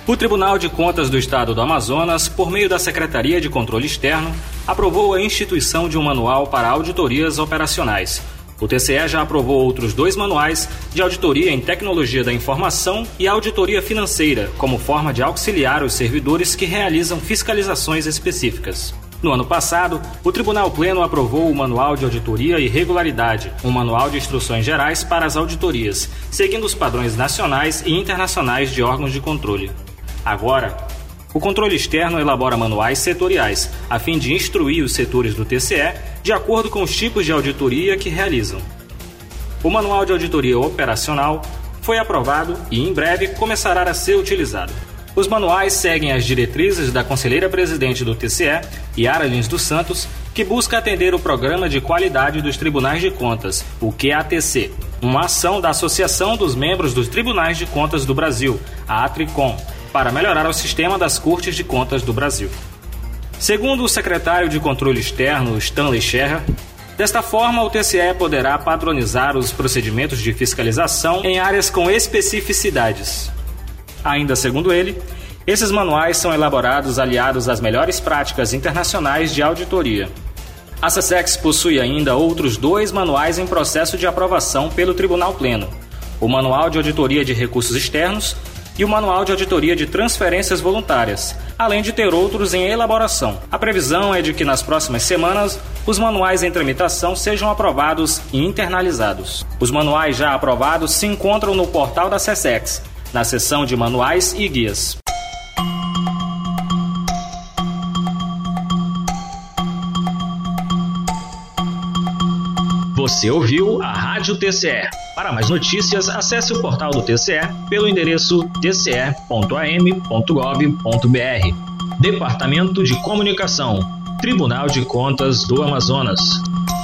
O Tribunal de Contas do Estado do Amazonas, por meio da Secretaria de Controle Externo, aprovou a instituição de um manual para auditorias operacionais. O TCE já aprovou outros 2 manuais de auditoria em tecnologia da informação e auditoria financeira, como forma de auxiliar os servidores que realizam fiscalizações específicas. No ano passado, o Tribunal Pleno aprovou o Manual de Auditoria e Regularidade, um manual de instruções gerais para as auditorias, seguindo os padrões nacionais e internacionais de órgãos de controle. Agora, o controle externo elabora manuais setoriais, a fim de instruir os setores do TCE de acordo com os tipos de auditoria que realizam. O Manual de Auditoria Operacional foi aprovado e, em breve, começará a ser utilizado. Os manuais seguem as diretrizes da conselheira-presidente do TCE, Yara Lins dos Santos, que busca atender o Programa de Qualidade dos Tribunais de Contas, o QATC, uma ação da Associação dos Membros dos Tribunais de Contas do Brasil, a ATRICOM, para melhorar o sistema das Cortes de Contas do Brasil. Segundo o secretário de Controle Externo, Stanley Scherrer, desta forma o TCE poderá padronizar os procedimentos de fiscalização em áreas com especificidades. Ainda segundo ele, esses manuais são elaborados aliados às melhores práticas internacionais de auditoria. A SESEX possui ainda outros 2 manuais em processo de aprovação pelo Tribunal Pleno: o Manual de Auditoria de Recursos Externos e o Manual de Auditoria de Transferências Voluntárias, além de ter outros em elaboração. A previsão é de que nas próximas semanas os manuais em tramitação sejam aprovados e internalizados. Os manuais já aprovados se encontram no portal da SESEX, na seção de Manuais e Guias. Você ouviu a Rádio TCE. Para mais notícias, acesse o portal do TCE pelo endereço tce.am.gov.br. Departamento de Comunicação, Tribunal de Contas do Amazonas.